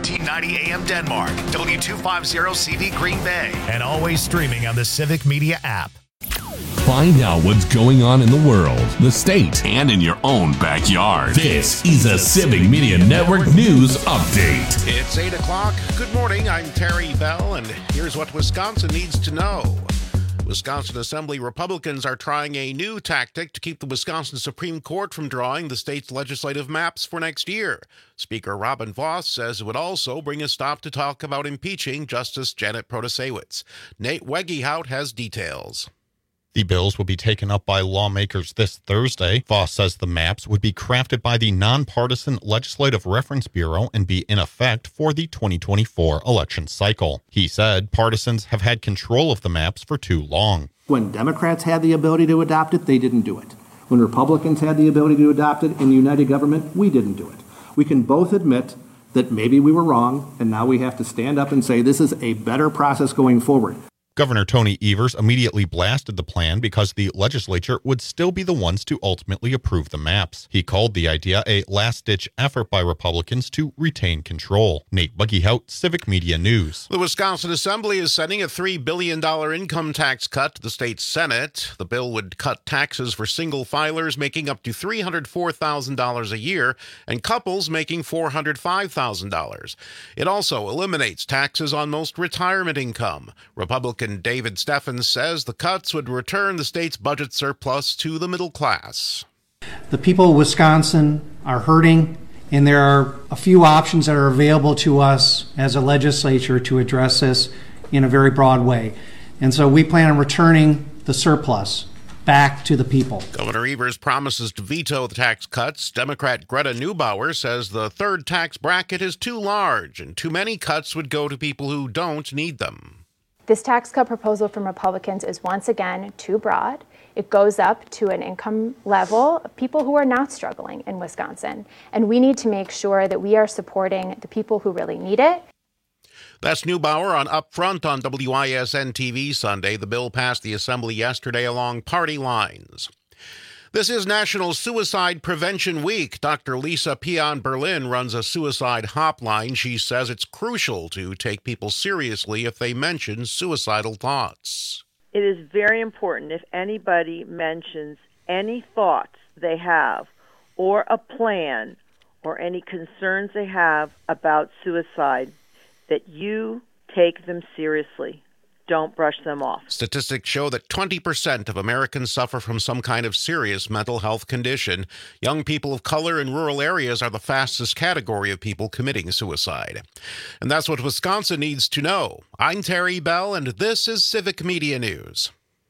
1490 AM Denmark, W250CV Green Bay, and always streaming on the Civic Media app. Find out what's going on in the world, the state, and in your own backyard. This is a Civic Media Network News Update. It's 8 o'clock. Good morning. I'm Terry Bell, and here's what Wisconsin needs to know. Wisconsin Assembly Republicans are trying a new tactic to keep the Wisconsin Supreme Court from drawing the state's legislative maps for next year. Speaker Robin Vos says it would also bring a stop to talk about impeaching Justice Janet Protasiewicz. Nate Wegehout has details. The bills will be taken up by lawmakers this Thursday. Vos says the maps would be crafted by the Nonpartisan Legislative Reference Bureau and be in effect for the 2024 election cycle. He said partisans have had control of the maps for too long. When Democrats had the ability to adopt it, they didn't do it. When Republicans had the ability to adopt it in united government, we didn't do it. We can both admit that maybe we were wrong, and now we have to stand up and say this is a better process going forward. Governor Tony Evers immediately blasted the plan because the legislature would still be the ones to ultimately approve the maps. He called the idea a last-ditch effort by Republicans to retain control. Nate Wegehout, Civic Media News. The Wisconsin Assembly is sending a $3 billion income tax cut to the state Senate. The bill would cut taxes for single filers making up to $304,000 a year and couples making $405,000. It also eliminates taxes on most retirement income. Republican David Steffens says the cuts would return the state's budget surplus to the middle class. The people of Wisconsin are hurting, and there are a few options that are available to us as a legislature to address this in a very broad way. And so we plan on returning the surplus back to the people. Governor Evers promises to veto the tax cuts. Democrat Greta Neubauer says the third tax bracket is too large and too many cuts would go to people who don't need them. This tax cut proposal from Republicans is once again too broad. It goes up to an income level of people who are not struggling in Wisconsin. And we need to make sure that we are supporting the people who really need it. That's Neubauer on Upfront on WISN TV Sunday. The bill passed the Assembly yesterday along party lines. This is National Suicide Prevention Week. Dr. Lisa Pion Berlin runs a suicide hotline. She says it's crucial to take people seriously if they mention suicidal thoughts. It is very important if anybody mentions any thoughts they have or a plan or any concerns they have about suicide, that you take them seriously. Don't brush them off. Statistics show that 20% of Americans suffer from some kind of serious mental health condition. Young people of color in rural areas are the fastest category of people committing suicide. And that's what Wisconsin needs to know. I'm Terry Bell, and this is Civic Media News.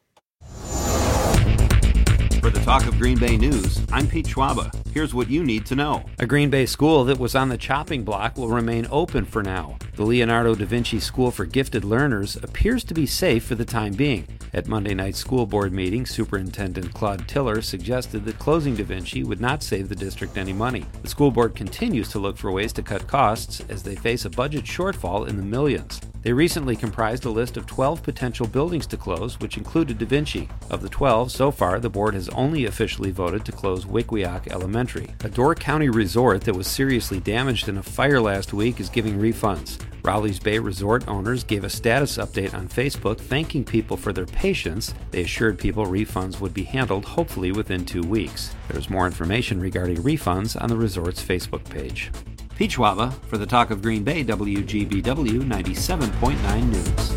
For the Talk of Green Bay News, I'm Pete Schwaba. Here's what you need to know. A Green Bay school that was on the chopping block will remain open for now. The Leonardo da Vinci School for Gifted Learners appears to be safe for the time being. At Monday night's school board meeting, Superintendent Claude Tiller suggested that closing da Vinci would not save the district any money. The school board continues to look for ways to cut costs as they face a budget shortfall in the millions. They recently comprised a list of 12 potential buildings to close, which included da Vinci. Of the 12, so far, the board has only officially voted to close Wickwioc Elementary. A Door County resort that was seriously damaged in a fire last week is giving refunds. Rowleys Bay Resort owners gave a status update on Facebook thanking people for their patience. They assured people refunds would be handled hopefully within 2 weeks. There's more information regarding refunds on the resort's Facebook page. Pete Schwaba for the Talk of Green Bay, WGBW 97.9 News.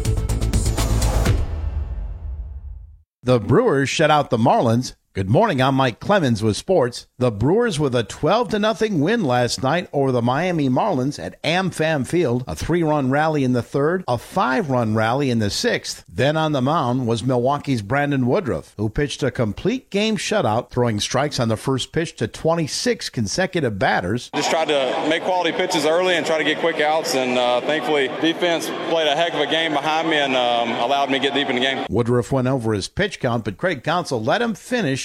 The Brewers shut out the Marlins. Good morning, I'm Mike Clemens with sports. The Brewers with a 12-0 win last night over the Miami Marlins at AmFam Field. A 3-run rally in the third, a 5-run rally in the sixth. Then on the mound was Milwaukee's Brandon Woodruff, who pitched a complete game shutout, throwing strikes on the first pitch to 26 consecutive batters. Just tried to make quality pitches early and try to get quick outs, and thankfully defense played a heck of a game behind me and allowed me to get deep in the game. Woodruff went over his pitch count, but Craig Counsell let him finish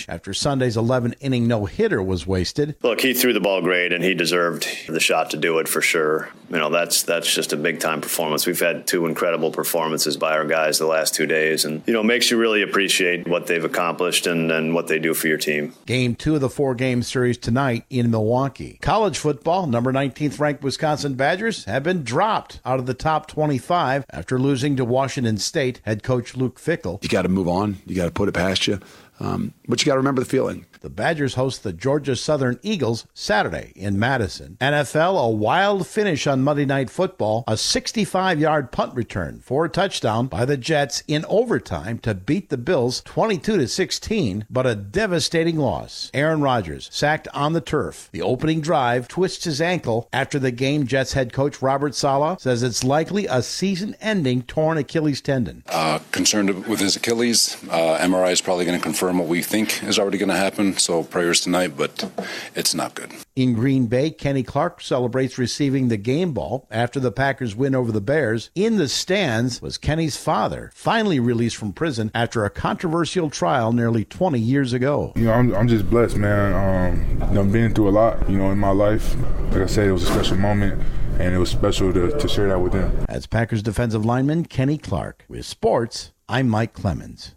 bench after Sunday's 11-inning no-hitter was wasted. Look, he threw the ball great, and he deserved the shot to do it for sure. You know, that's just a big-time performance. We've had 2 incredible performances by our guys the last 2 days, and, you know, makes you really appreciate what they've accomplished and what they do for your team. Game 2 of the 4-game series tonight in Milwaukee. College football, number 19th ranked Wisconsin Badgers have been dropped out of the top 25 after losing to Washington State head coach Luke Fickell. You got to move on. You got to put it past you. But you got to remember the feeling. The Badgers host the Georgia Southern Eagles Saturday in Madison. NFL, a wild finish on Monday Night Football. A 65-yard punt return for a touchdown by the Jets in overtime to beat the Bills 22-16, but a devastating loss. Aaron Rodgers sacked on the turf. The opening drive twists his ankle. After the game, Jets head coach Robert Saleh says it's likely a season-ending torn Achilles tendon. Concerned with his Achilles. MRI is probably going to confirm what we think is already going to happen. So prayers tonight, but it's not good. In Green Bay, Kenny Clark celebrates receiving the game ball after the Packers win over the Bears. In the stands was Kenny's father, finally released from prison after a controversial trial nearly 20 years ago. You know, I'm just blessed, man. I've been through a lot, you know, in my life. Like I said, it was a special moment, and it was special to share that with them. As Packers defensive lineman Kenny Clark. With sports, I'm Mike Clemens.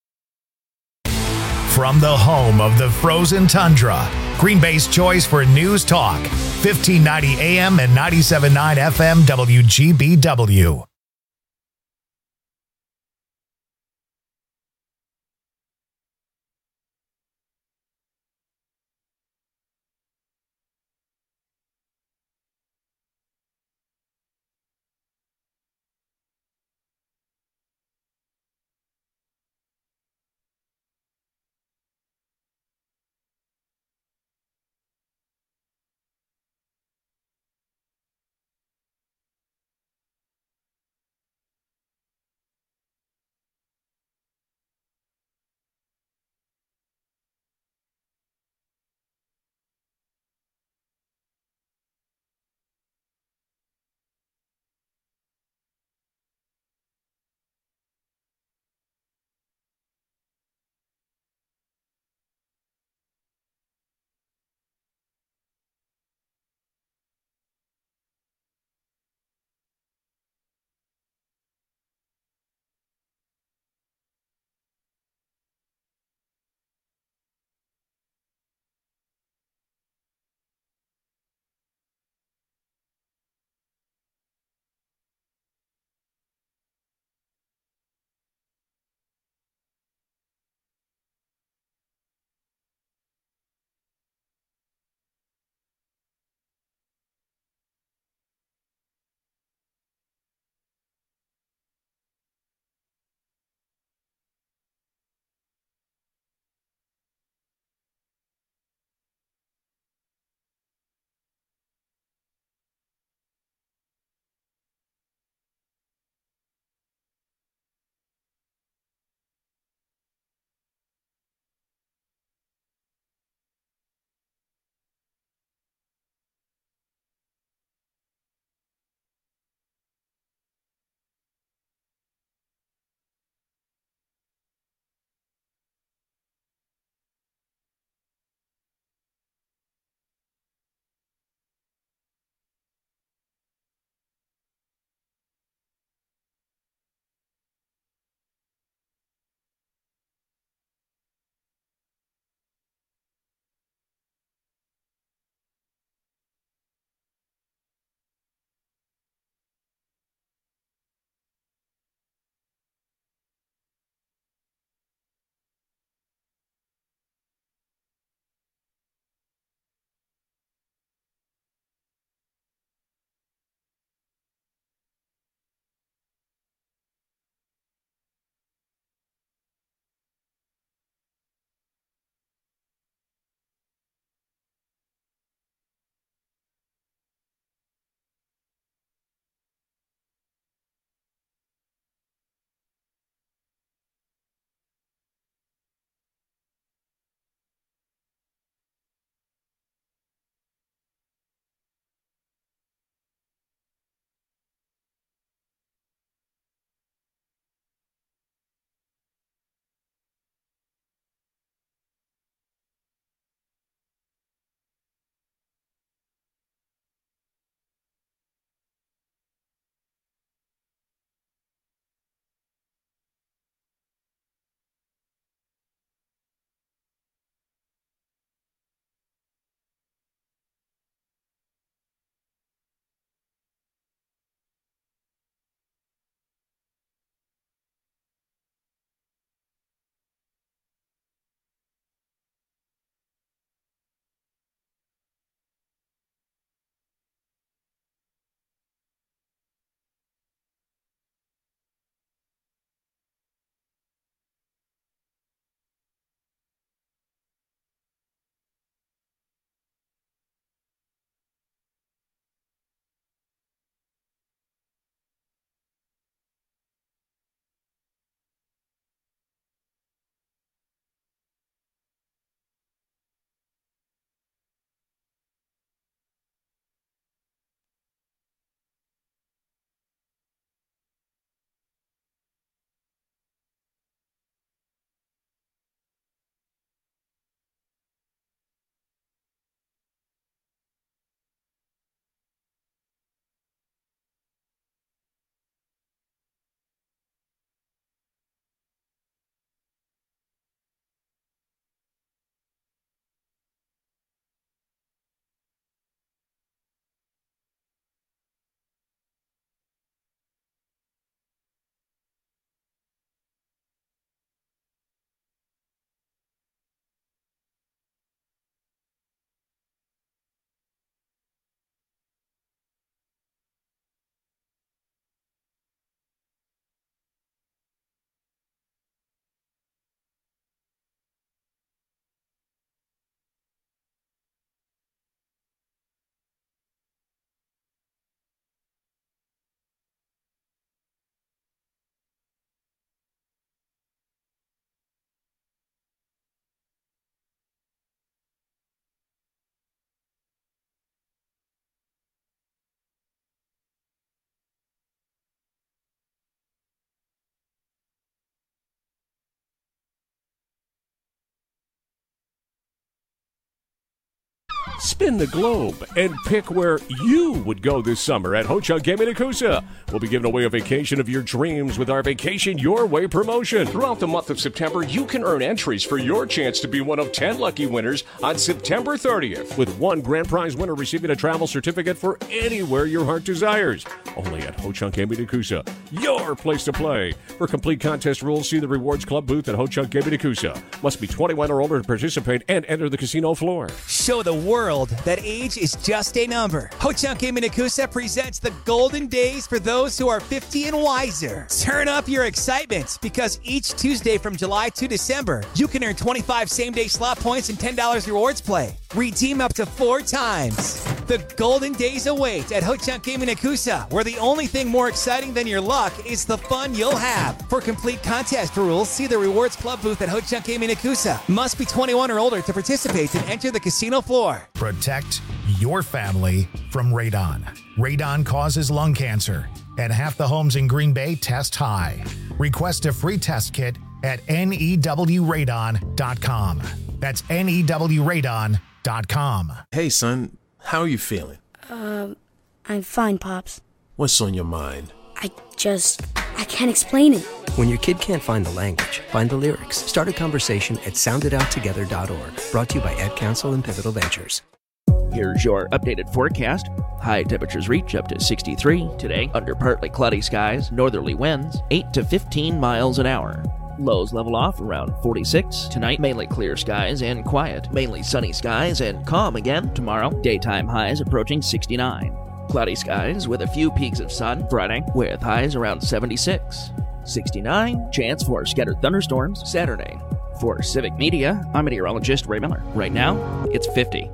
From the home of the frozen tundra, Green Bay's choice for news talk, 1590 AM and 97.9 FM WGBW. Spin the globe and pick where you would go this summer at Ho-Chunk Gaming Nakusa. We'll be giving away a vacation of your dreams with our Vacation Your Way promotion. Throughout the month of September, you can earn entries for your chance to be one of 10 lucky winners on September 30th, with one grand prize winner receiving a travel certificate for anywhere your heart desires. Only at Ho-Chunk Gaming Nakusa, your place to play. For complete contest rules, see the Rewards Club booth at Ho-Chunk Gaming Nakusa. Must be 21 or older to participate and enter the casino floor. Show the world that age is just a number. Ho-Chunk Gaming Nakusa presents the golden days for those who are 50 and wiser. Turn up your excitement, because each Tuesday from July to December, you can earn 25 same-day slot points and $10 rewards play. Redeem up to 4 times. The golden days await at Ho-Chunk Gaming Nakusa, where the only thing more exciting than your luck is the fun you'll have. For complete contest rules, see the Rewards Club booth at Ho-Chunk Gaming Nakusa. Must be 21 or older to participate and enter the casino floor. Protect your family from radon. Radon causes lung cancer, and half the homes in Green Bay test high. Request a free test kit at newradon.com. That's newradon.com. Hey, son, how are you feeling? I'm fine, Pops. What's on your mind? I can't explain it. When your kid can't find the language, find the lyrics. Start a conversation at sounditouttogether.org. Brought to you by Ad Council and Pivotal Ventures. Here's your updated forecast. High temperatures reach up to 63 today under partly cloudy skies, northerly winds 8 to 15 miles an hour. Lows level off around 46. Tonight, mainly clear skies and quiet. Mainly sunny skies and calm again tomorrow. Daytime highs approaching 69. Cloudy skies with a few peaks of sun Friday, with highs around 76. 69, chance for scattered thunderstorms Saturday. For Civic Media, I'm meteorologist Ray Miller. Right now, it's 50.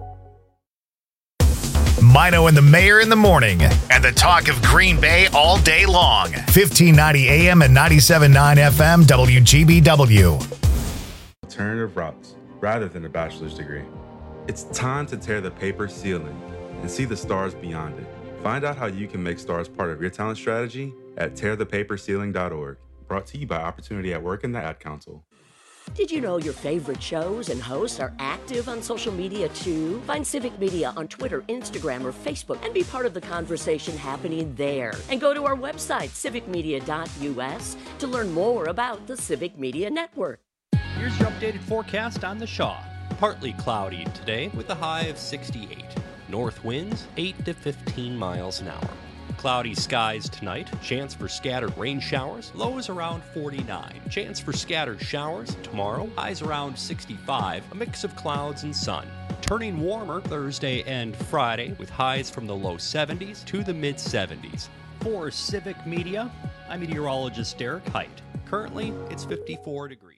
Mino and the Mayor in the morning, and the talk of Green Bay all day long. 1590 AM and 97.9 FM WGBW. Alternative routes rather than a bachelor's degree. It's time to tear the paper ceiling and see the stars beyond it. Find out how you can make stars part of your talent strategy at tearthepaperceiling.org. Brought to you by Opportunity at Work and the Ad Council. Did you know your favorite shows and hosts are active on social media too? Find Civic Media on Twitter, Instagram, or Facebook and be part of the conversation happening there. And go to our website, civicmedia.us, to learn more about the Civic Media Network. Here's your updated forecast on the Shaw. Partly cloudy today with a high of 68. North winds 8 to 15 miles an hour. Cloudy skies tonight, chance for scattered rain showers, lows around 49. Chance for scattered showers tomorrow, highs around 65, a mix of clouds and sun. Turning warmer Thursday and Friday with highs from the low 70s to the mid 70s. For Civic Media, I'm meteorologist Derek Height. Currently, it's 54 degrees.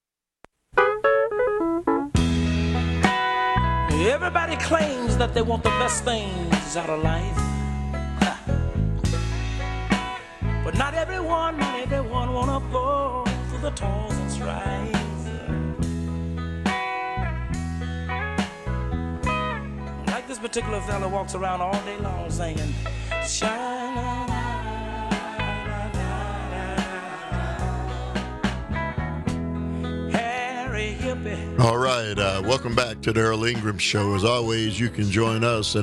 Everybody claims that they want the best things out of life. But not everyone wanna go through the toils and strife. Like this particular fella walks around all day long singing, shine. All right, welcome back to the Earl Ingram Show. As always, you can join us at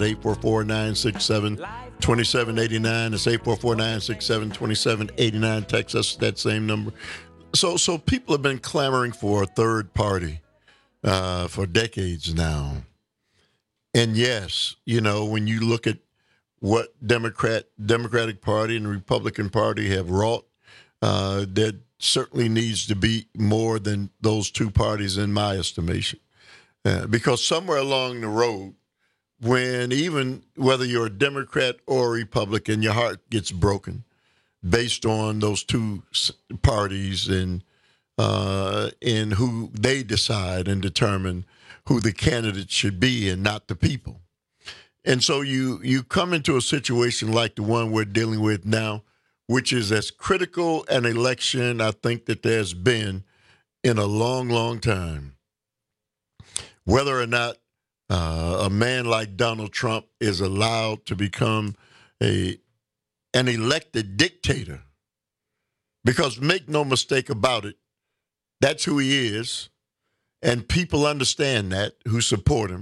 844-967-2789. It's 844-967-2789. Text us that same number. So people have been clamoring for a third party for decades now. And yes, you know, when you look at what Democratic Party and the Republican Party have wrought, that certainly needs to be more than those two parties in my estimation. Because somewhere along the road, when even whether you're a Democrat or a Republican, your heart gets broken based on those two parties and who they decide and determine who the candidate should be and not the people. And so you come into a situation like the one we're dealing with now, which is as critical an election I think that there's been in a long, long time. Whether or not a man like Donald Trump is allowed to become an elected dictator, because make no mistake about it, that's who he is, and people understand that who support him,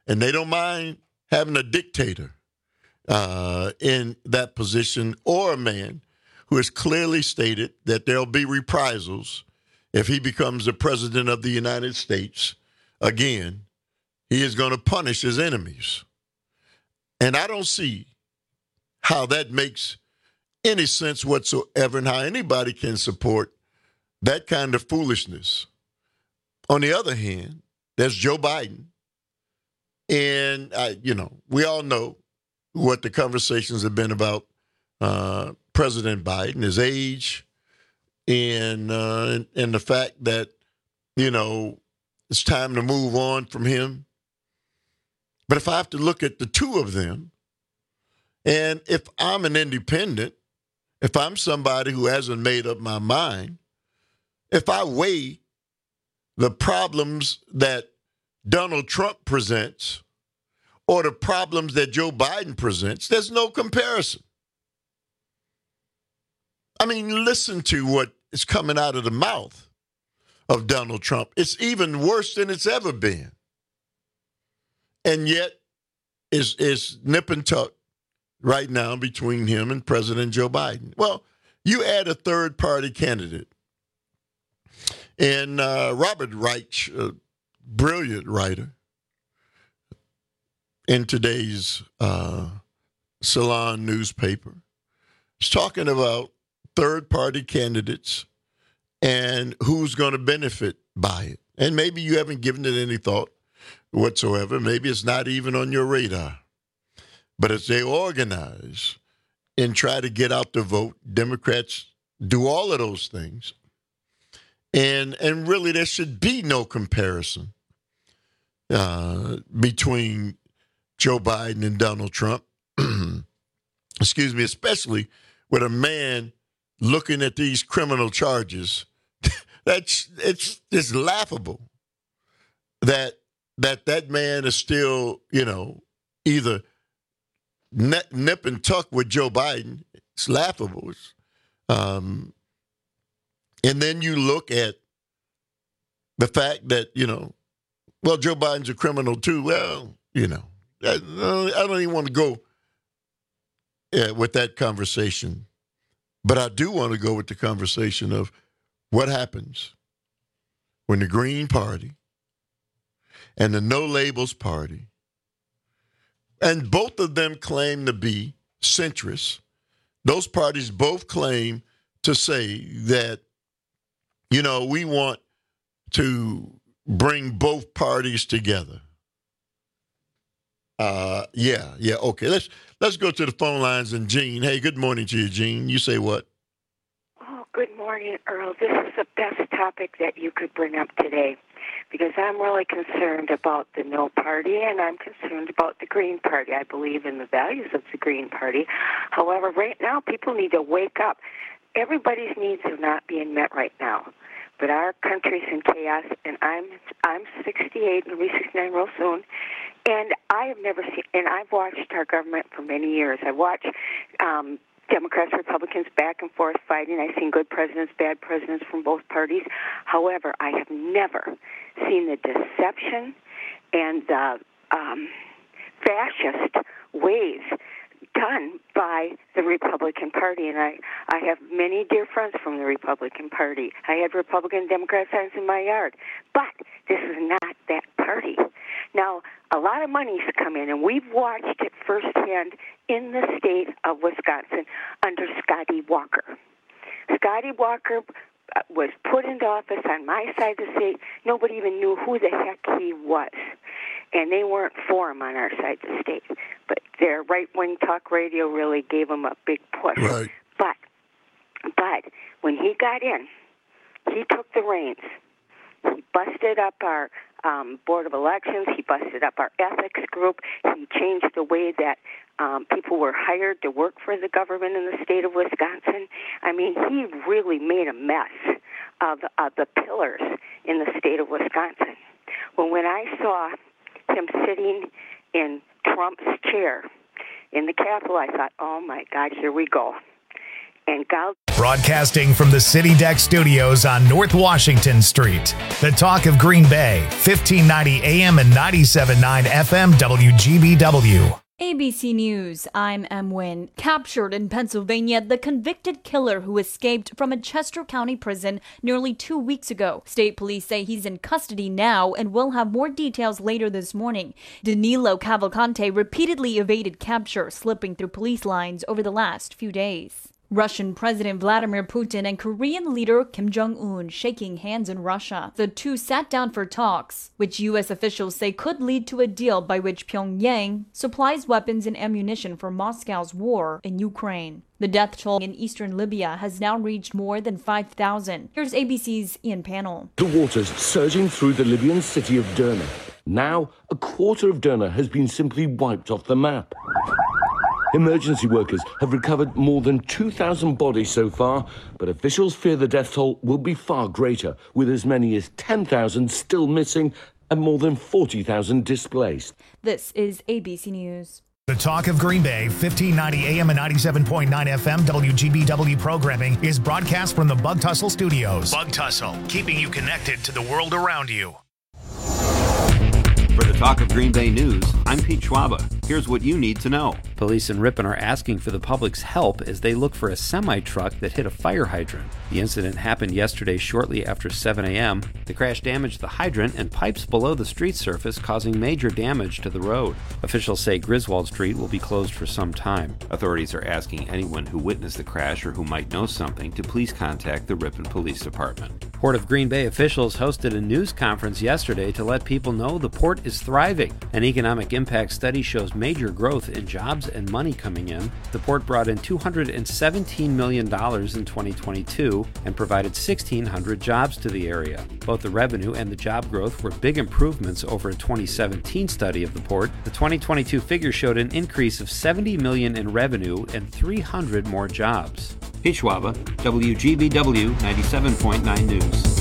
And they don't mind having a dictator in that position, or a man who has clearly stated that there'll be reprisals if he becomes the president of the United States again. He is going to punish his enemies. And I don't see how that makes any sense whatsoever, and how anybody can support that kind of foolishness. On the other hand, there's Joe Biden. And, we all know what the conversations have been about President Biden, his age, and the fact that, it's time to move on from him. But if I have to look at the two of them, and if I'm an independent, if I'm somebody who hasn't made up my mind, if I weigh the problems that Donald Trump presents or the problems that Joe Biden presents, there's no comparison. I mean, listen to what is coming out of the mouth of Donald Trump. It's even worse than it's ever been. And yet, it's nip and tuck right now between him and President Joe Biden. Well, you add a third-party candidate. And Robert Reich, a brilliant writer, in today's Salon newspaper, is talking about third-party candidates and who's going to benefit by it. And maybe you haven't given it any thought whatsoever. Maybe it's not even on your radar. But as they organize and try to get out the vote, Democrats do all of those things. And really, there should be no comparison between Joe Biden and Donald Trump. Excuse me, especially with a man looking at these criminal charges. It's laughable that man is still, either nip and tuck with Joe Biden. It's laughable. And then you look at the fact that, Joe Biden's a criminal too. Well, I don't even want to go with that conversation. But I do want to go with the conversation of what happens when the Green Party and the No Labels Party, and both of them claim to be centrists. Those parties both claim to say that, we want to bring both parties together. Okay. Let's go to the phone lines. And Gene, hey, good morning to you, Gene. You say what? Oh, good morning, Earl. This is the best topic that you could bring up today, because I'm really concerned about the No Party, and I'm concerned about the Green Party. I believe in the values of the Green Party. However, right now, people need to wake up. Everybody's needs are not being met right now. But our country's in chaos, and I'm 68, and I'll be 69 real soon, and I have never seen, and I've watched our government for many years. I watch Democrats, Republicans back and forth fighting. I've seen good presidents, bad presidents from both parties. However, I have never seen the deception and the fascist ways done by the Republican Party. And I have many dear friends from the Republican Party. I had Republican Democrat signs in my yard. But this is not that party. Now, a lot of money's come in, and we've watched it firsthand in the state of Wisconsin under Scotty Walker. Scotty Walker was put into office on my side of the state. Nobody even knew who the heck he was. And they weren't for him on our side of the state. But their right-wing talk radio really gave him a big push. Right. But when he got in, he took the reins. He busted up our Board of Elections. He busted up our ethics group. He changed the way that people were hired to work for the government in the state of Wisconsin. I mean, he really made a mess of the pillars in the state of Wisconsin. Well, when I saw him sitting in Trump's chair in the Capitol, I thought, oh, my God, here we go. And God... Broadcasting from the City Deck Studios on North Washington Street. The Talk of Green Bay, 1590 AM and 97.9 FM WGBW. ABC News, I'm Em Nguyen. Captured in Pennsylvania, the convicted killer who escaped from a Chester County prison nearly 2 weeks ago. State police say he's in custody now and will have more details later this morning. Danilo Cavalcante repeatedly evaded capture, slipping through police lines over the last few days. Russian President Vladimir Putin and Korean leader Kim Jong-un shaking hands in Russia. The two sat down for talks, which U.S. officials say could lead to a deal by which Pyongyang supplies weapons and ammunition for Moscow's war in Ukraine. The death toll in eastern Libya has now reached more than 5,000. Here's ABC's Ian Pannell. The waters surging through the Libyan city of Derna. Now, a quarter of Derna has been simply wiped off the map. Emergency workers have recovered more than 2,000 bodies so far, but officials fear the death toll will be far greater, with as many as 10,000 still missing and more than 40,000 displaced. This is ABC News. The Talk of Green Bay, 1590 AM and 97.9 FM WGBW programming is broadcast from the Bug Tussle Studios. Bug Tussle, keeping you connected to the world around you. For the Talk of Green Bay News, I'm Pete Schwaba. Here's what you need to know. Police in Ripon are asking for the public's help as they look for a semi-truck that hit a fire hydrant. The incident happened yesterday shortly after 7 a.m. The crash damaged the hydrant and pipes below the street surface, causing major damage to the road. Officials say Griswold Street will be closed for some time. Authorities are asking anyone who witnessed the crash or who might know something to please contact the Ripon Police Department. Port of Green Bay officials hosted a news conference yesterday to let people know the port is thriving. An economic impact study shows major growth in jobs and money coming in. The port brought in $217 million in 2022 and provided 1,600 jobs to the area. Both the revenue and the job growth were big improvements over a 2017 study of the port. The 2022 figure showed an increase of $70 million in revenue and 300 more jobs. Pete Schwaba, WGBW 97.9 News.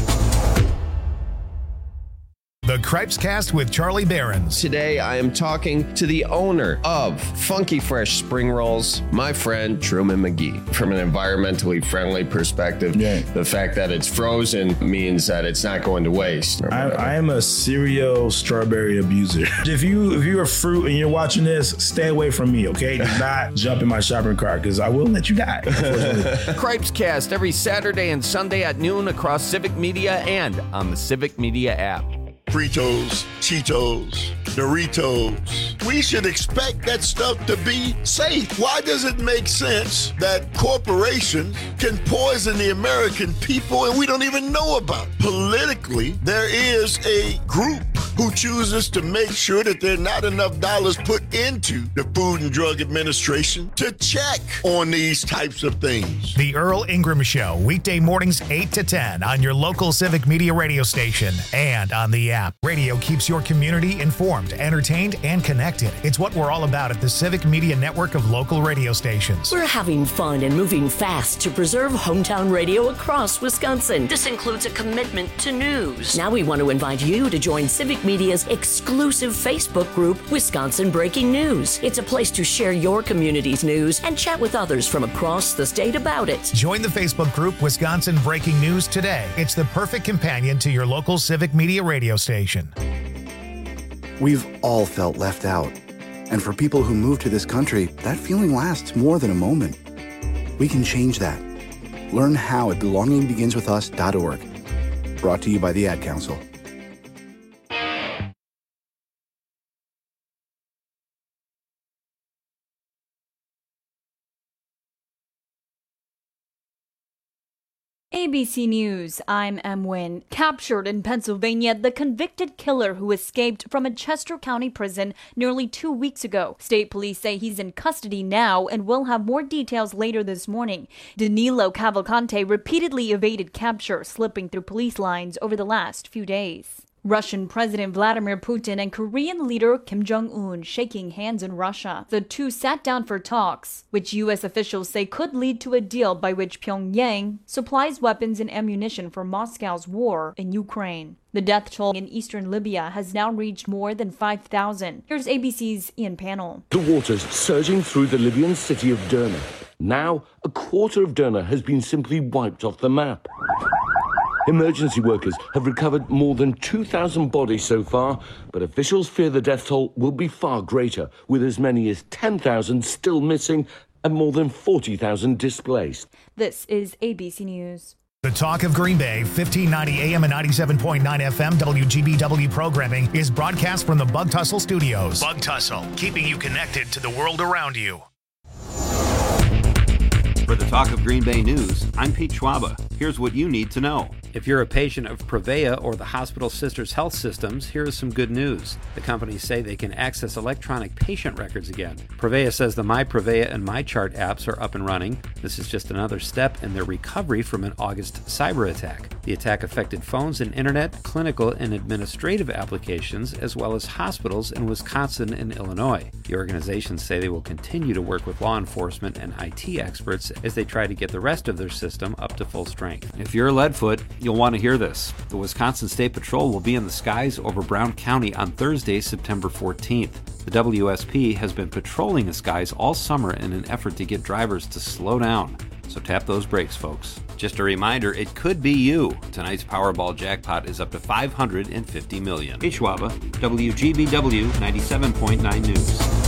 The Cripescast with Charlie Behrens. Today, I am talking to the owner of Funky Fresh Spring Rolls, my friend Truman McGee. From an environmentally friendly perspective, the fact that it's frozen means that it's not going to waste. I am a serial strawberry abuser. If you're a fruit and you're watching this, stay away from me, okay? Do not jump in my shopping cart because I will let you die. Cripescast every Saturday and Sunday at noon across Civic Media and on the Civic Media app. Fritos, Cheetos, Doritos. We should expect that stuff to be safe. Why does it make sense that corporations can poison the American people and we don't even know about it? Politically, there is a group who chooses to make sure that there are not enough dollars put into the Food and Drug Administration to check on these types of things. The Earl Ingram Show, weekday mornings 8 to 10 on your local Civic Media radio station and on the app. Radio keeps your community informed, entertained, and connected. It's what we're all about at the Civic Media network of local radio stations. We're having fun and moving fast to preserve hometown radio across Wisconsin. This includes a commitment to news. Now we want to invite you to join Civic Media's exclusive Facebook group, Wisconsin Breaking News. It's a place to share your community's news and chat with others from across the state about it. Join the Facebook group Wisconsin Breaking News today. It's the perfect companion to your local Civic Media radio station. We've all felt left out. And for people who move to this country, that feeling lasts more than a moment. We can change that. Learn how at belongingbeginswithus.org. Brought to you by the Ad Council. ABC News, I'm Em Nguyen. Captured in Pennsylvania, the convicted killer who escaped from a Chester County prison nearly 2 weeks ago. State police say he's in custody now and will have more details later this morning. Danilo Cavalcante repeatedly evaded capture, slipping through police lines over the last few days. Russian President Vladimir Putin and Korean leader Kim Jong-un shaking hands in Russia. The two sat down for talks, which U.S. officials say could lead to a deal by which Pyongyang supplies weapons and ammunition for Moscow's war in Ukraine. The death toll in eastern Libya has now reached more than 5,000. Here's ABC's Ian Pannell. The waters surging through the Libyan city of Derna. Now, a quarter of Derna has been simply wiped off the map. Emergency workers have recovered more than 2,000 bodies so far, but officials fear the death toll will be far greater, with as many as 10,000 still missing and more than 40,000 displaced. This is ABC News. The Talk of Green Bay, 1590 AM and 97.9 FM WGBW programming is broadcast from the Bug Tussle Studios. Bug Tussle, keeping you connected to the world around you. For the Talk of Green Bay News, I'm Pete Schwaba. Here's what you need to know. If you're a patient of Prevea or the Hospital Sisters Health Systems, here is some good news. The companies say they can access electronic patient records again. Prevea says the My Prevea and MyChart apps are up and running. This is just another step in their recovery from an August cyber attack. The attack affected phones and internet, clinical and administrative applications, as well as hospitals in Wisconsin and Illinois. The organizations say they will continue to work with law enforcement and IT experts as they try to get the rest of their system up to full strength. If you're a Leadfoot, you'll want to hear this. The Wisconsin State Patrol will be in the skies over Brown County on Thursday, September 14th. The WSP has been patrolling the skies all summer in an effort to get drivers to slow down. So tap those brakes, folks. Just a reminder, it could be you. Tonight's Powerball jackpot is up to $550 million. Hey, Schwaba, WGBW 97.9 News.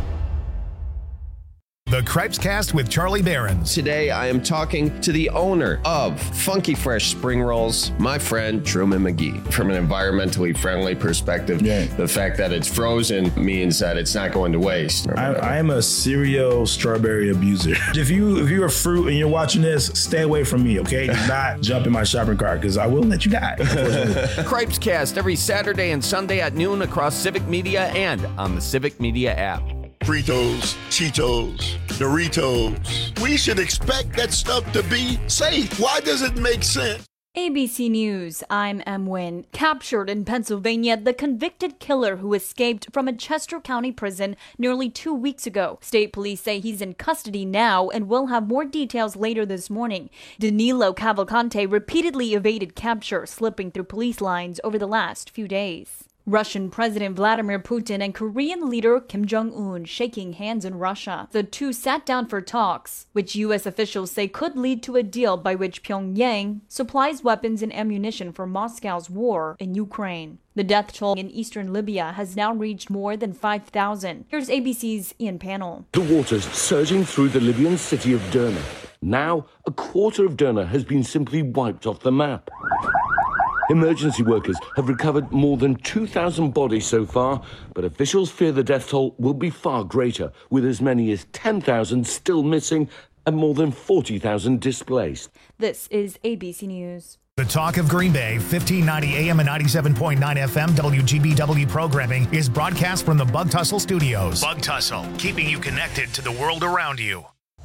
The Cripes Cast with Charlie Behrens. Today, I am talking to the owner of Funky Fresh Spring Rolls, my friend Truman McGee. From an environmentally friendly perspective, the fact that it's frozen means that it's not going to waste. I am a serial strawberry abuser. If you're a fruit and you're watching this, stay away from me, okay? Do not jump in my shopping cart because I will let you die. Cripes Cast every Saturday and Sunday at noon across Civic Media and on the Civic Media app. Fritos, Cheetos, Doritos. We should expect that stuff to be safe. Why does it make sense? ABC News, I'm Em Wynn. Captured in Pennsylvania, the convicted killer who escaped from a Chester County prison nearly 2 weeks ago. State police say he's in custody now and will have more details later this morning. Danilo Cavalcante repeatedly evaded capture, slipping through police lines over the last few days. Russian President Vladimir Putin and Korean leader Kim Jong-un shaking hands in Russia. The two sat down for talks, which U.S. officials say could lead to a deal by which Pyongyang supplies weapons and ammunition for Moscow's war in Ukraine. The death toll in eastern Libya has now reached more than 5,000. Here's ABC's Ian Pannell. The waters surging through the Libyan city of Derna. Now, a quarter of Derna has been simply wiped off the map. Emergency workers have recovered more than 2,000 bodies so far, but officials fear the death toll will be far greater, with as many as 10,000 still missing and more than 40,000 displaced. This is ABC News. The Talk of Green Bay, 1590 AM and 97.9 FM WGBW programming is broadcast from the Bug Tussle Studios. Bug Tussle, keeping you connected to the world around you.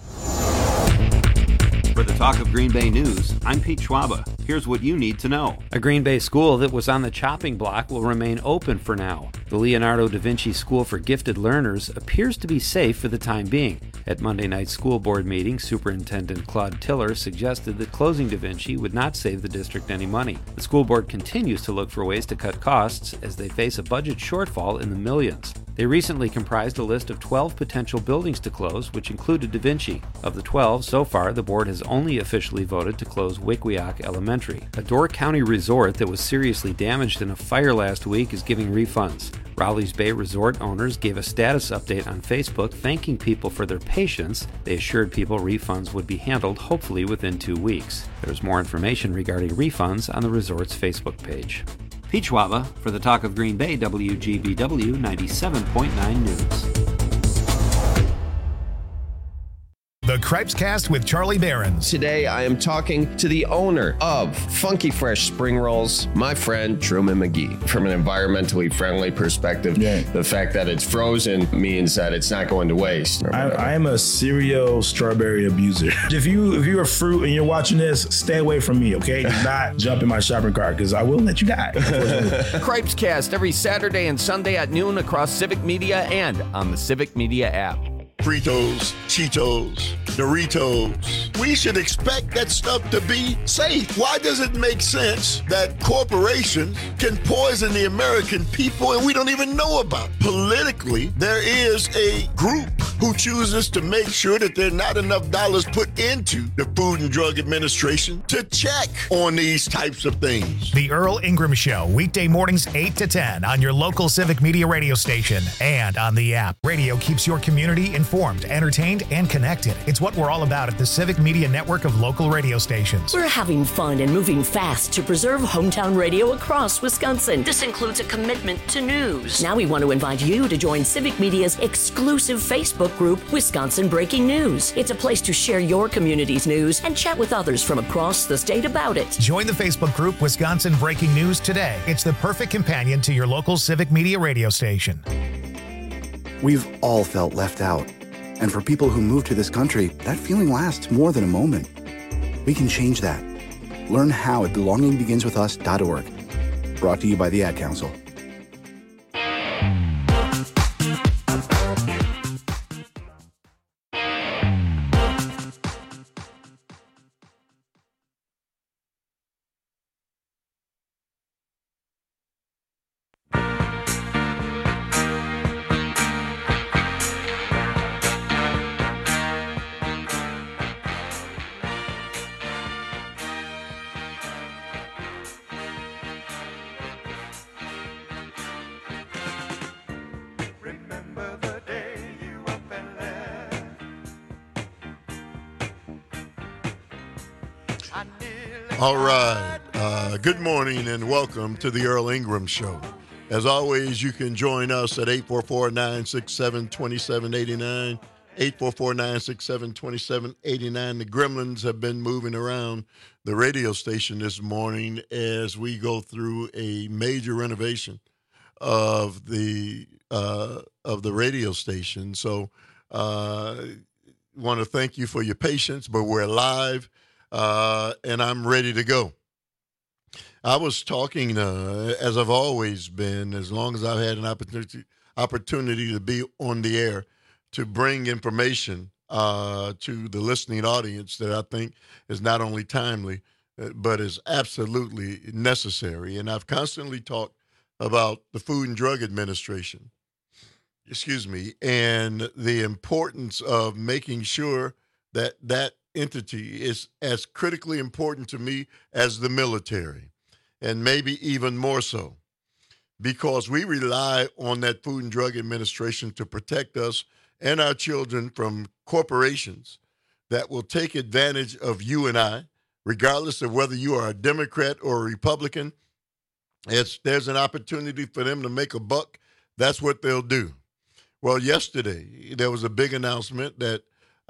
For the Talk of Green Bay News, I'm Pete Schwaba. Here's what you need to know. A Green Bay school that was on the chopping block will remain open for now. The Leonardo da Vinci School for Gifted Learners appears to be safe for the time being. At Monday night's school board meeting, Superintendent Claude Tiller suggested that closing Da Vinci would not save the district any money. The school board continues to look for ways to cut costs as they face a budget shortfall in the millions. They recently comprised a list of 12 potential buildings to close, which included Da Vinci. Of the 12, so far, the board has only officially voted to close Wickwioc Elementary. A Door County resort that was seriously damaged in a fire last week is giving refunds. Rowleys Bay Resort owners gave a status update on Facebook thanking people for their patience. They assured people refunds would be handled hopefully within 2 weeks. There's more information regarding refunds on the resort's Facebook page. Pete Schwaba for the Talk of Green Bay, WGBW 97.9 News. The Cripes Cast with Charlie Behrens. Today, I am talking to the owner of Funky Fresh Spring Rolls, my friend Truman McGee. From an environmentally friendly perspective, the fact that it's frozen means that it's not going to waste. I am a serial strawberry abuser. If you're a fruit and you're watching this, stay away from me, okay? Do not jump in my shopping cart because I will let you die. Cripes Cast every Saturday and Sunday at noon across Civic Media and on the Civic Media app. Fritos, Cheetos, Doritos. We should expect that stuff to be safe. Why does it make sense that corporations can poison the American people and we don't even know about it? Politically, there is a group who chooses to make sure that there are not enough dollars put into the Food and Drug Administration to check on these types of things. The Earl Ingram Show, weekday mornings 8 to 10 on your local Civic Media radio station and on the app. Radio keeps your community informed, entertained, and connected. It's what we're all about at the Civic Media network of local radio stations. We're having fun and moving fast to preserve hometown radio across Wisconsin. This includes a commitment to news. Now we want to invite you to join Civic Media's exclusive Facebook group, Wisconsin Breaking News. It's a place to share your community's news and chat with others from across the state about it. Join the Facebook group Wisconsin Breaking News today. It's the perfect companion to your local Civic Media radio station. We've all felt left out. And for people who move to this country, that feeling lasts more than a moment. We can change that. Learn how at belongingbeginswithus.org. Brought to you by the Ad Council. All right. Good morning and welcome to the Earl Ingram Show. As always, you can join us at 844-967-2789, 844-967-2789. The gremlins have been moving around the radio station this morning as we go through a major renovation of the radio station. So want to thank you for your patience, but we're live. And I'm ready to go. I was talking, as I've always been, as long as I've had an opportunity to be on the air, to bring information to the listening audience that I think is not only timely, but is absolutely necessary. And I've constantly talked about the Food and Drug Administration, and the importance of making sure that that entity is as critically important to me as the military, and maybe even more so, because we rely on that Food and Drug Administration to protect us and our children from corporations that will take advantage of you and I, regardless of whether you are a Democrat or a Republican. There's an opportunity for them to make a buck. That's what they'll do. Well, yesterday there was a big announcement that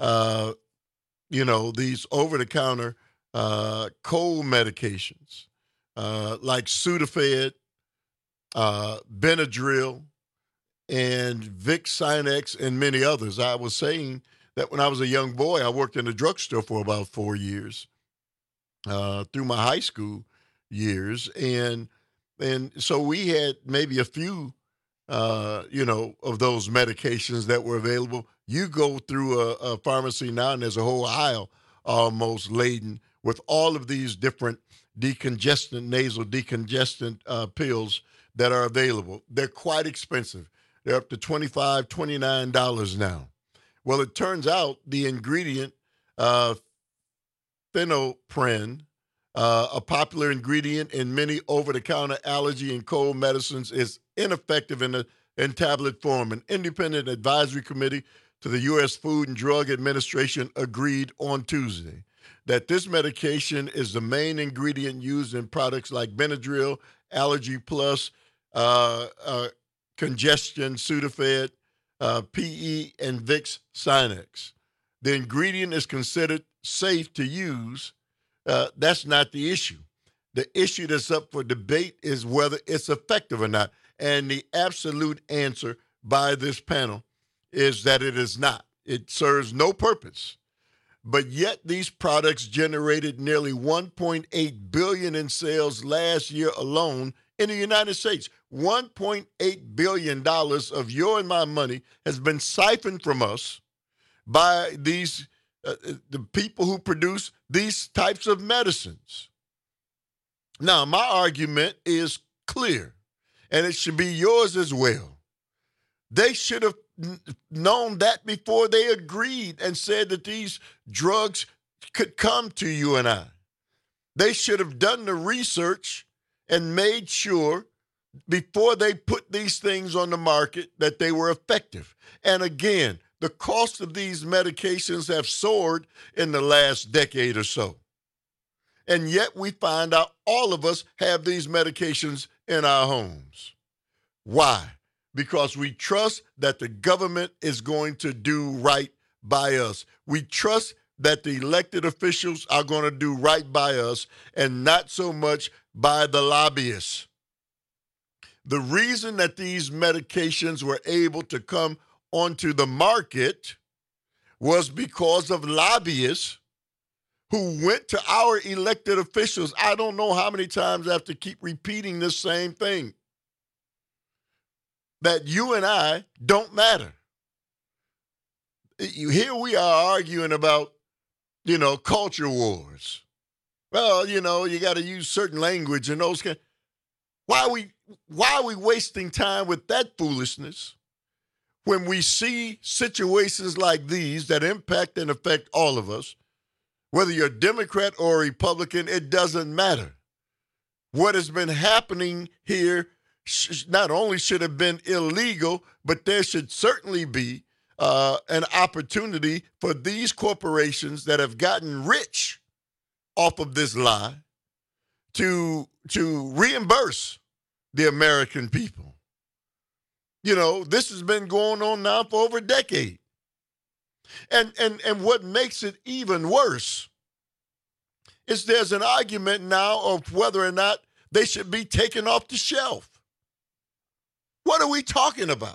these over-the-counter cold medications like Sudafed, Benadryl, and Vicks Sinex, and many others. I was saying that when I was a young boy, I worked in a drugstore for about 4 years through my high school years. And so we had maybe a few, of those medications that were available. You go through a pharmacy now, and there's a whole aisle almost laden with all of these different nasal decongestant pills that are available. They're quite expensive. They're up to $25, $29 now. Well, it turns out the ingredient, phenylprin, a popular ingredient in many over-the-counter allergy and cold medicines, is ineffective in tablet form. An independent advisory committee to the U.S. Food and Drug Administration agreed on Tuesday that this medication is the main ingredient used in products like Benadryl, Allergy Plus, Congestion, Sudafed, PE, and Vicks Sinex. The ingredient is considered safe to use. That's not the issue. The issue that's up for debate is whether it's effective or not. And the absolute answer by this panel is that it is not. It serves no purpose. But yet these products generated nearly $1.8 billion in sales last year alone in the United States. $1.8 billion of your and my money has been siphoned from us by these the people who produce these types of medicines. Now, my argument is clear, and it should be yours as well. They should have known that before they agreed and said that these drugs could come to you and I. They should have done the research and made sure before they put these things on the market that they were effective. And again, the cost of these medications have soared in the last decade or so. And yet we find out all of us have these medications in our homes. Why? Because we trust that the government is going to do right by us. We trust that the elected officials are going to do right by us and not so much by the lobbyists. The reason that these medications were able to come onto the market was because of lobbyists who went to our elected officials. I don't know how many times I have to keep repeating this same thing, that you and I don't matter. Here we are arguing about, culture wars. Well, you got to use certain language and those kind. Why are we wasting time with that foolishness when we see situations like these that impact and affect all of us? Whether you're a Democrat or a Republican, it doesn't matter. What has been happening here not only should have been illegal, but there should certainly be an opportunity for these corporations that have gotten rich off of this lie to reimburse the American people. This has been going on now for over a decade. And what makes it even worse is there's an argument now of whether or not they should be taken off the shelf. What are we talking about?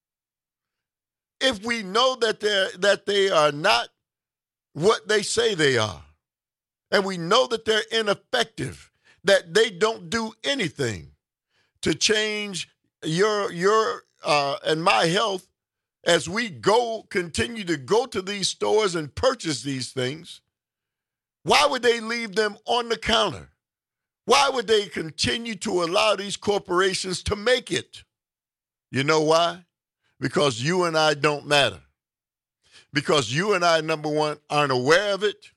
If we know that they are not what they say they are, and we know that they're ineffective, that they don't do anything to change your and my health as we continue to go to these stores and purchase these things, why would they leave them on the counter? Why would they continue to allow these corporations to make it? You know why? Because you and I don't matter. Because you and I, number one, aren't aware of it.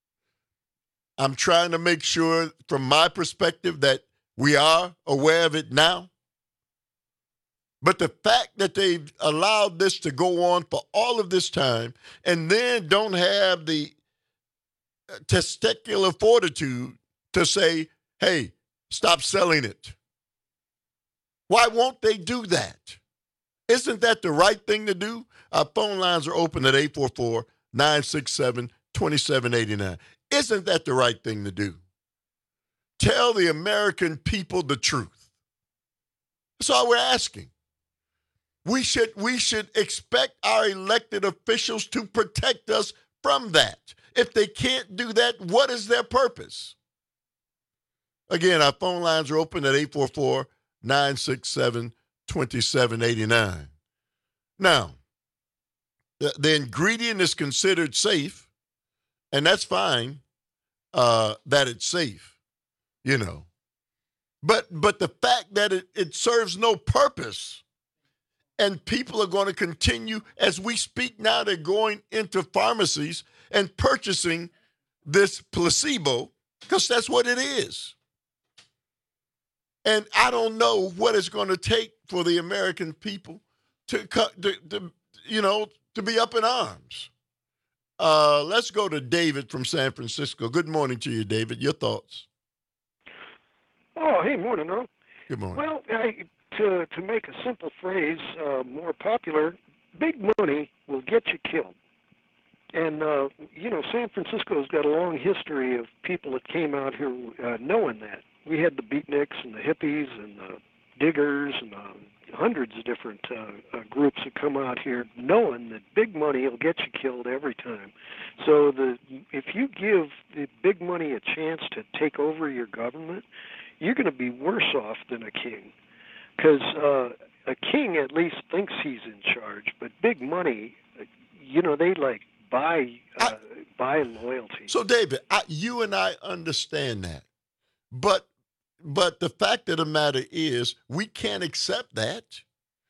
I'm trying to make sure from my perspective that we are aware of it now. But the fact that they've allowed this to go on for all of this time and then don't have the testicular fortitude to say, hey, stop selling it. Why won't they do that? Isn't that the right thing to do? Our phone lines are open at 844-967-2789. Isn't that the right thing to do? Tell the American people the truth. That's all we're asking. We should expect our elected officials to protect us from that. If they can't do that, what is their purpose? Again, our phone lines are open at 844-967-2789. Now, the ingredient is considered safe, and that's fine that it's safe, But the fact that it serves no purpose, and people are going to continue, as we speak now, they're going into pharmacies and purchasing this placebo, because that's what it is. And I don't know what it's going to take for the American people to be up in arms. Let's go to David from San Francisco. Good morning to you, David. Your thoughts? Oh, hey, morning, Earl. Good morning. Well, to make a simple phrase more popular, big money will get you killed. And, San Francisco's got a long history of people that came out here knowing that. We had the beatniks and the hippies and the diggers and hundreds of different groups that come out here knowing that big money will get you killed every time. So if you give the big money a chance to take over your government, you're going to be worse off than a king. Because a king at least thinks he's in charge, but big money, they buy loyalty. So, David, you and I understand that, but the fact of the matter is, we can't accept that.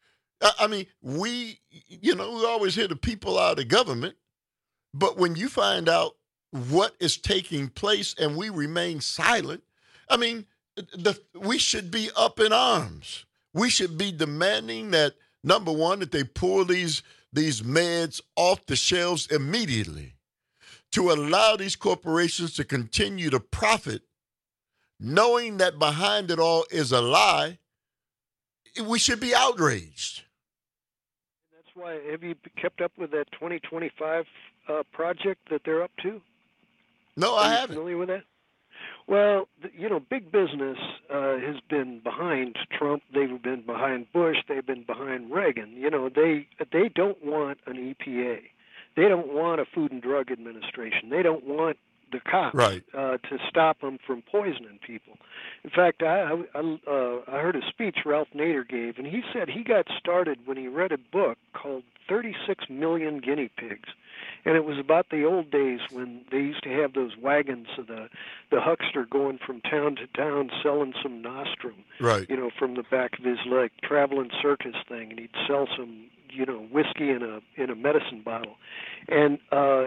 I mean, we always hear the people out of government, but when you find out what is taking place and we remain silent, I mean, we should be up in arms. We should be demanding that, number one, that they pull these meds off the shelves immediately, to allow these corporations to continue to profit, knowing that behind it all is a lie. We should be outraged. That's why, have you kept up with that 2025 project that they're up to? No, I haven't. Familiar with that? Well, big business has been behind Trump. They've been behind Bush. They've been behind Reagan. They don't want an EPA. They don't want a Food and Drug Administration. They don't want the cops to stop them from poisoning people. In fact, I heard a speech Ralph Nader gave, and he said he got started when he read a book called 36 Million Guinea Pigs. And it was about the old days when they used to have those wagons of the huckster going from town to town selling some nostrum, from the back of his traveling circus thing, and he'd sell some, whiskey in a medicine bottle, and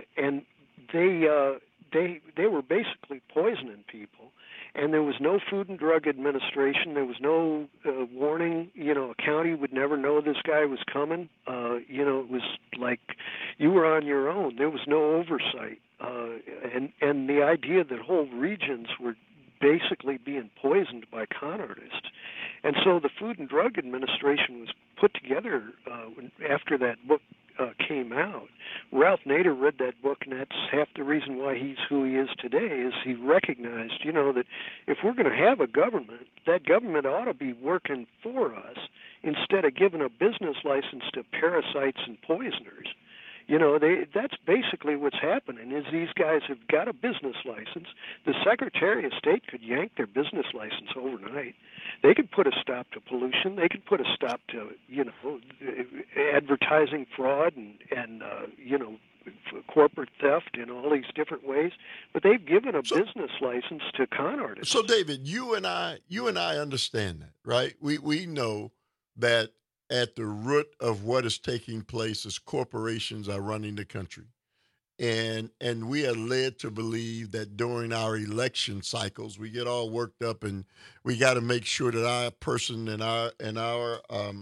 they were basically poisoning people. And there was no Food and Drug Administration. There was no warning. A county would never know this guy was coming. It was like you were on your own. There was no oversight. And the idea that whole regions were basically being poisoned by con artists. And so the Food and Drug Administration was put together after that book came out. Ralph Nader read that book, and that's half the reason why he's who he is today, is he recognized, that if we're going to have a government, that government ought to be working for us instead of giving a business license to parasites and poisoners. That's basically what's happening, is these guys have got a business license. The Secretary of State could yank their business license overnight. They could put a stop to pollution. They could put a stop to, advertising fraud and corporate theft in all these different ways. But they've given a business license to con artists. So, David, you and I understand that, right? We know that at the root of what is taking place is corporations are running the country. And we are led to believe that during our election cycles, we get all worked up and we got to make sure that our person and our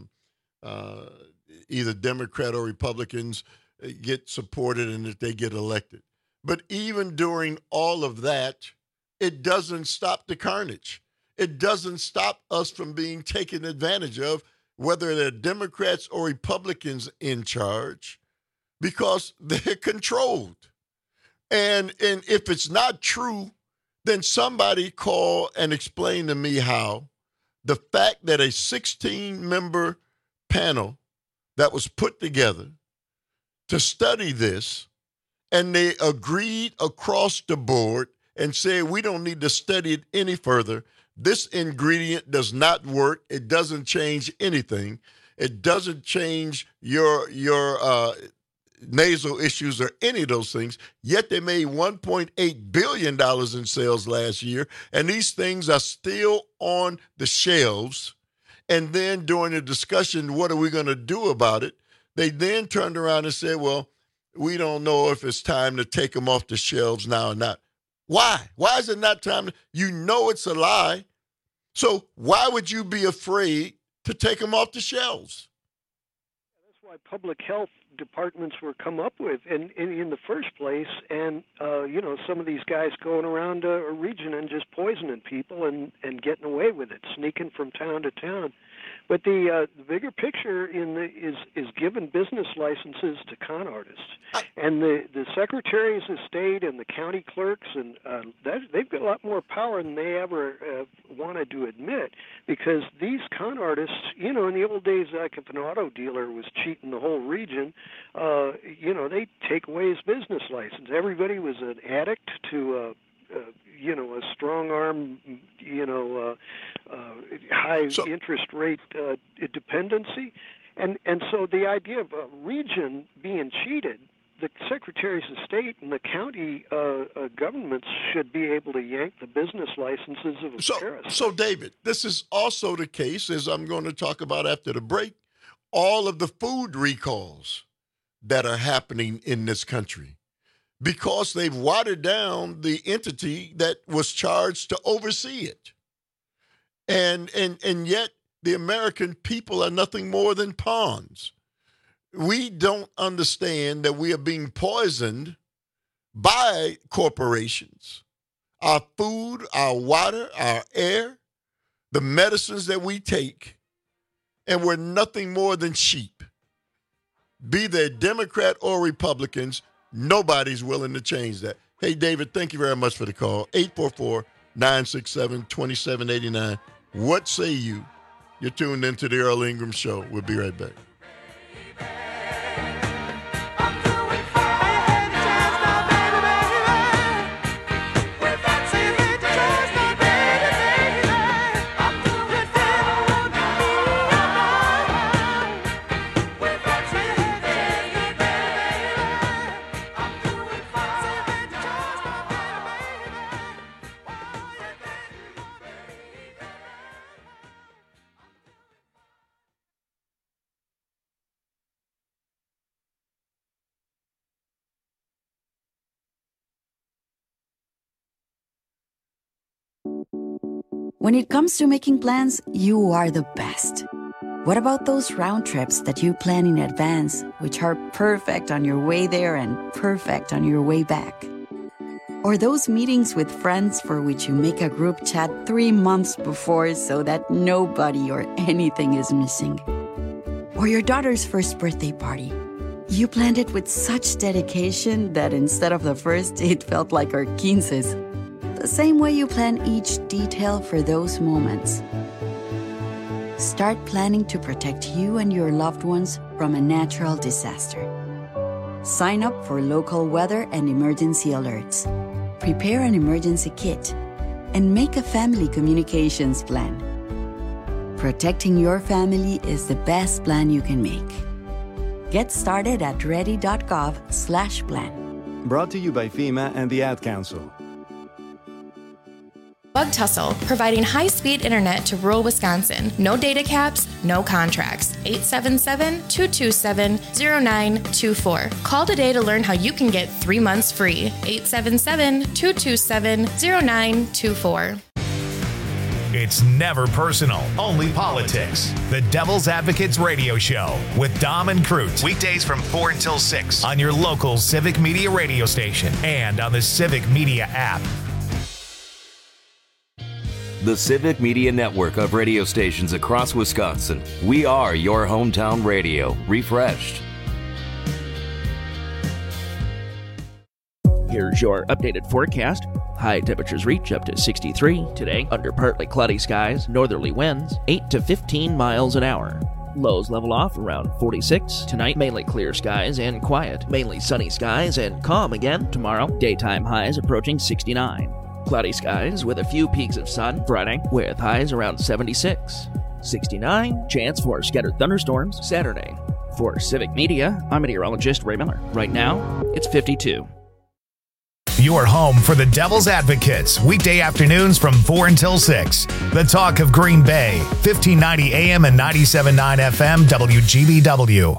either Democrat or Republicans get supported and that they get elected. But even during all of that, it doesn't stop the carnage. It doesn't stop us from being taken advantage of, whether they're Democrats or Republicans in charge, because they're controlled. And if it's not true, then somebody call and explain to me how the fact that a 16-member panel that was put together to study this, and they agreed across the board and said, we don't need to study it any further. This ingredient does not work. It doesn't change anything. It doesn't change your nasal issues or any of those things. Yet they made $1.8 billion in sales last year, and these things are still on the shelves. And then during the discussion, what are we going to do about it? They then turned around and said, well, we don't know if it's time to take them off the shelves now or not. Why? Why is it not time? You know it's a lie. So why would you be afraid to take them off the shelves? That's why public health departments were come up with in the first place. And, some of these guys going around a region and just poisoning people and getting away with it, sneaking from town to town. But the bigger picture is giving business licenses to con artists, and the secretaries of state and the county clerks, and they've got a lot more power than they ever wanted to admit, because these con artists, in the old days, like if an auto dealer was cheating the whole region, they take away his business license. Everybody was an addict to a strong arm, high interest rate dependency. And so the idea of a region being cheated, the secretaries of state and the county governments should be able to yank the business licenses of a parasite. So, David, this is also the case, as I'm going to talk about after the break, all of the food recalls that are happening in this country because they've watered down the entity that was charged to oversee it. And yet the American people are nothing more than pawns. We don't understand that we are being poisoned by corporations. Our food, our water, our air, the medicines that we take, and we're nothing more than sheep. Be they Democrat or Republicans, nobody's willing to change that. Hey, David, thank you very much for the call. 844-967-2789. What say you? You're tuned into the Earl Ingram Show. We'll be right back. When it comes to making plans, you are the best. What about those round trips that you plan in advance, which are perfect on your way there and perfect on your way back? Or those meetings with friends for which you make a group chat 3 months before so that nobody or anything is missing? Or your daughter's first birthday party. You planned it with such dedication that instead of the first, it felt like our 15s. The same way you plan each detail for those moments. Start planning to protect you and your loved ones from a natural disaster. Sign up for local weather and emergency alerts. Prepare an emergency kit. And make a family communications plan. Protecting your family is the best plan you can make. Get started at ready.gov/plan. Brought to you by FEMA and the Ad Council. Bug Tussle, providing high-speed internet to rural Wisconsin. No data caps, no contracts. 877-227-0924. Call today to learn how you can get 3 months free. 877-227-0924. It's never personal, only politics. The Devil's Advocates Radio Show with Dom and Crute. Weekdays from 4 until 6 on your local Civic Media radio station and on the Civic Media app. The Civic Media network of radio stations across Wisconsin. We are your hometown radio, refreshed. Here's your updated forecast. High temperatures reach up to 63 today under partly cloudy skies, northerly winds 8 to 15 miles an hour. Lows level off around 46. Tonight, mainly clear skies and quiet. Mainly sunny skies and calm again tomorrow. Daytime highs approaching 69. Cloudy skies with a few peaks of sun Friday with highs around 76. 69, chance for scattered thunderstorms Saturday. For Civic Media, I'm meteorologist Ray Miller. Right now, it's 52. Your home for the Devil's Advocates, weekday afternoons from 4 until 6. The talk of Green Bay, 1590 AM and 97.9 FM, WGBW.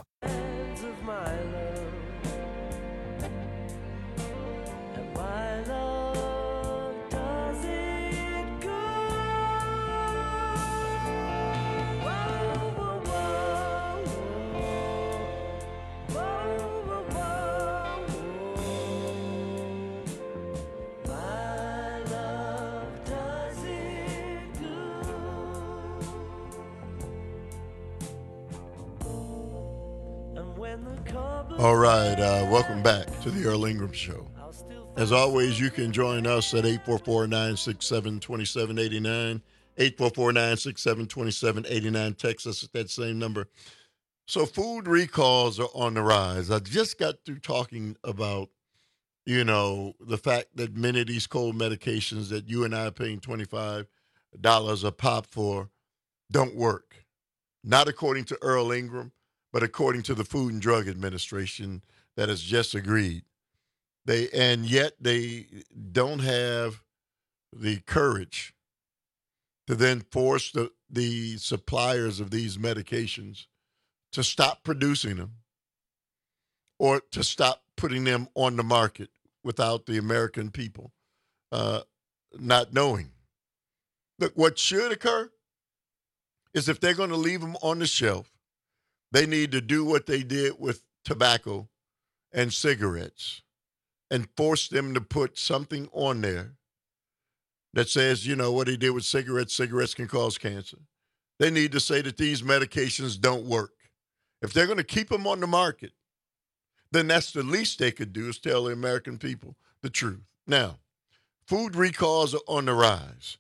All right, welcome back to the Earl Ingram Show. As always, you can join us at 844-967-2789, 844-967-2789. Text us at that same number. So food recalls are on the rise. I just got through talking about, the fact that many of these cold medications that you and I are paying $25 a pop for don't work. Not according to Earl Ingram, but according to the Food and Drug Administration that has just agreed. Yet they don't have the courage to then force the suppliers of these medications to stop producing them or to stop putting them on the market without the American people not knowing. Look, what should occur is if they're going to leave them on the shelf, they need to do what they did with tobacco and cigarettes and force them to put something on there that says, what they did with cigarettes can cause cancer. They need to say that these medications don't work. If they're going to keep them on the market, then that's the least they could do is tell the American people the truth. Now, food recalls are on the rise.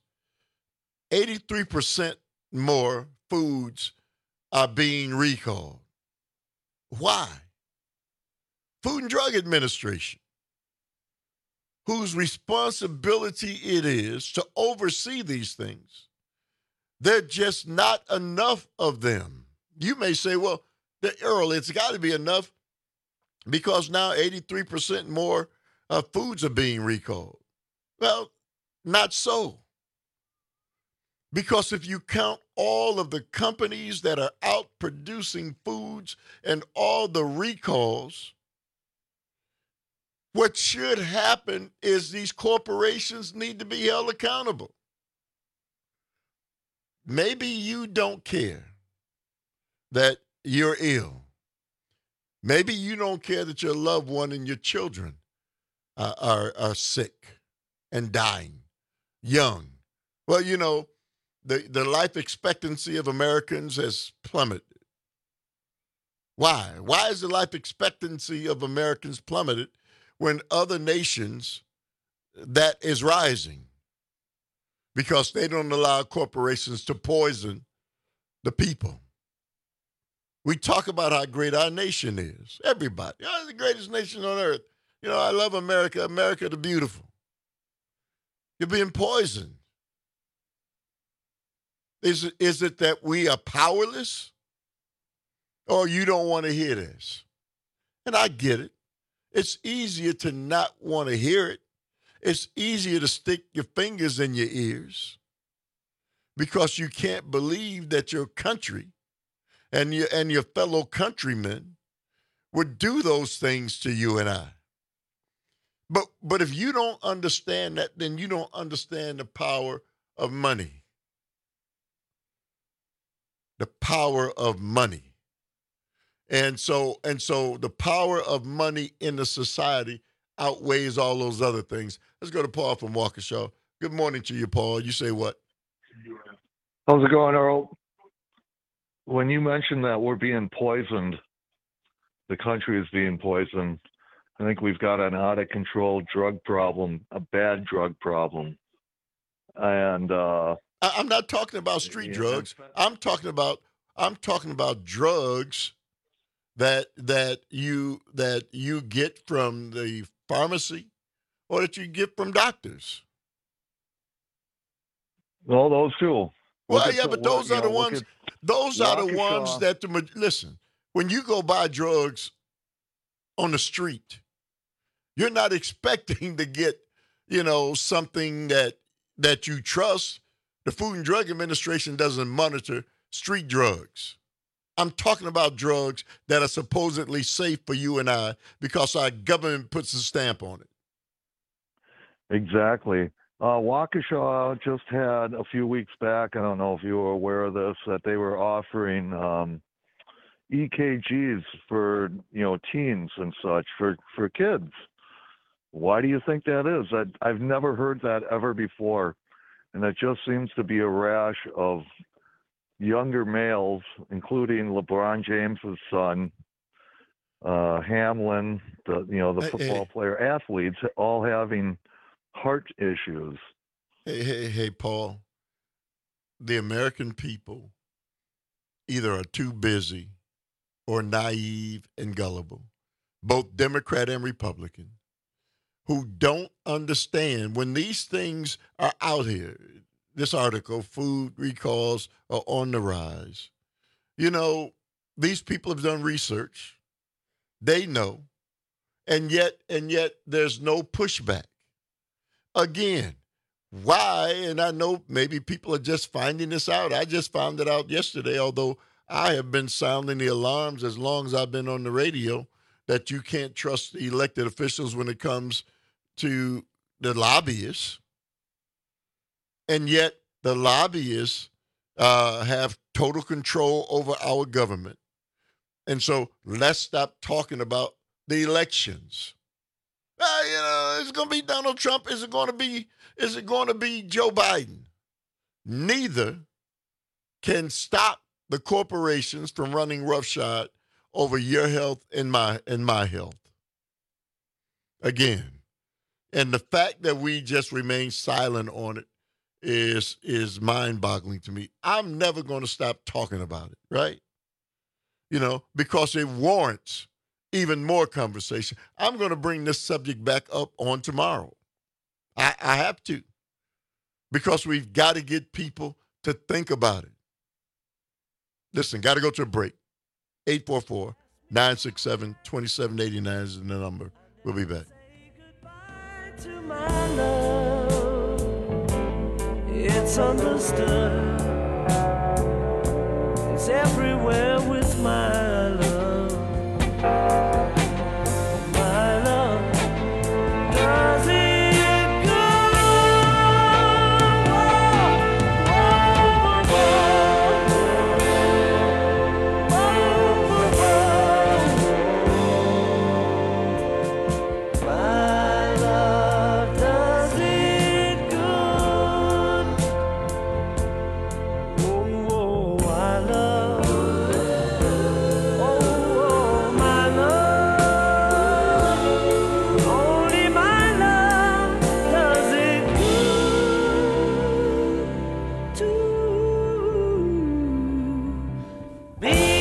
83% more foods are being recalled. Why? Food and Drug Administration, whose responsibility it is to oversee these things. There are just not enough of them. You may say, well, Earl, it's got to be enough because now 83% more foods are being recalled. Well, not so. Because if you count all of the companies that are out producing foods and all the recalls, what should happen is these corporations need to be held accountable. Maybe you don't care that you're ill. Maybe you don't care that your loved one and your children are sick and dying, young. Well, the life expectancy of Americans has plummeted. Why? Why is the life expectancy of Americans plummeted when other nations that is rising? Because they don't allow corporations to poison the people. We talk about how great our nation is. Everybody. It's the greatest nation on earth. I love America. America the beautiful. You're being poisoned. Is it that we are powerless? Or you don't want to hear this? And I get it. It's easier to not want to hear it. It's easier to stick your fingers in your ears because you can't believe that your country and your fellow countrymen would do those things to you and I. But if you don't understand that, then you don't understand the power of money. The power of money. And so the power of money in the society outweighs all those other things. Let's go to Paul from Waukesha. Good morning to you, Paul. You say what? How's it going, Earl? When you mentioned that we're being poisoned, the country is being poisoned, I think we've got an out-of-control drug problem, a bad drug problem. And I'm not talking about street drugs. I'm talking about drugs that you get from the pharmacy or that you get from doctors. Well, those too. Well, yeah, but those are the ones. Those are the ones that listen. When you go buy drugs on the street, you're not expecting to get, something that you trust. The Food and Drug Administration doesn't monitor street drugs. I'm talking about drugs that are supposedly safe for you and I because our government puts a stamp on it. Exactly. Waukesha just had a few weeks back, I don't know if you were aware of this, that they were offering EKGs for, teens and such, for kids. Why do you think that is? I've never heard that ever before. And it just seems to be a rash of younger males, including LeBron James's son, Hamlin, the football player, athletes, all having heart issues. Hey, Paul. The American people either are too busy or naive and gullible, both Democrat and Republican, who don't understand when these things are out here. This article, food recalls are on the rise. These people have done research. They know. And yet there's no pushback. Again, why? And I know maybe people are just finding this out. I just found it out yesterday, although I have been sounding the alarms as long as I've been on the radio that you can't trust the elected officials when it comes to the lobbyists. And yet the lobbyists have total control over our government. And so let's stop talking about the elections. Is it going to be Donald Trump? Is it going to be Joe Biden? Neither can stop the corporations from running roughshod over your health and my health. Again, and the fact that we just remain silent on it is mind-boggling to me. I'm never going to stop talking about it, right? Because it warrants even more conversation. I'm going to bring this subject back up on tomorrow. I have to, because we've got to get people to think about it. Listen, got to go to a break. 844-967-2789 is the number. We'll be back. To my love, it's understood. It's everywhere with my love. My love does it good. My love does it good. Oh, I love. Oh, my love. Only my love does it good to me.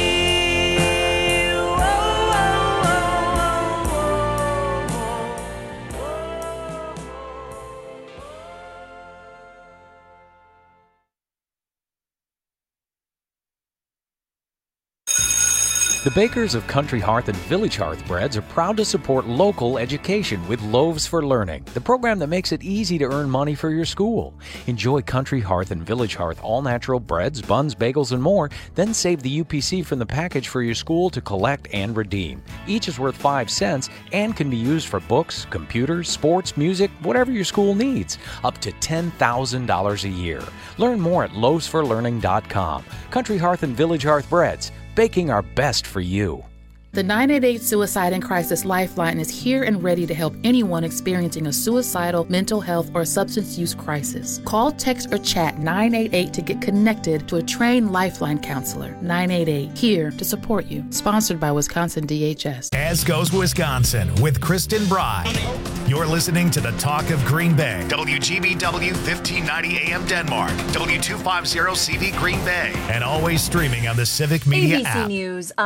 The bakers of Country Hearth and Village Hearth Breads are proud to support local education with Loaves for Learning, the program that makes it easy to earn money for your school. Enjoy Country Hearth and Village Hearth all-natural breads, buns, bagels, and more, then save the UPC from the package for your school to collect and redeem. Each is worth 5 cents and can be used for books, computers, sports, music, whatever your school needs, up to $10,000 a year. Learn more at loavesforlearning.com. Country Hearth and Village Hearth Breads, baking our best for you. The 988 Suicide and Crisis Lifeline is here and ready to help anyone experiencing a suicidal, mental health, or substance use crisis. Call, text, or chat 988 to get connected to a trained Lifeline counselor. 988, here to support you. Sponsored by Wisconsin DHS. As goes Wisconsin with Kristen Bride. You're listening to the Talk of Green Bay. WGBW 1590 AM Denmark. W250 CV Green Bay. And always streaming on the Civic Media ABC app. News.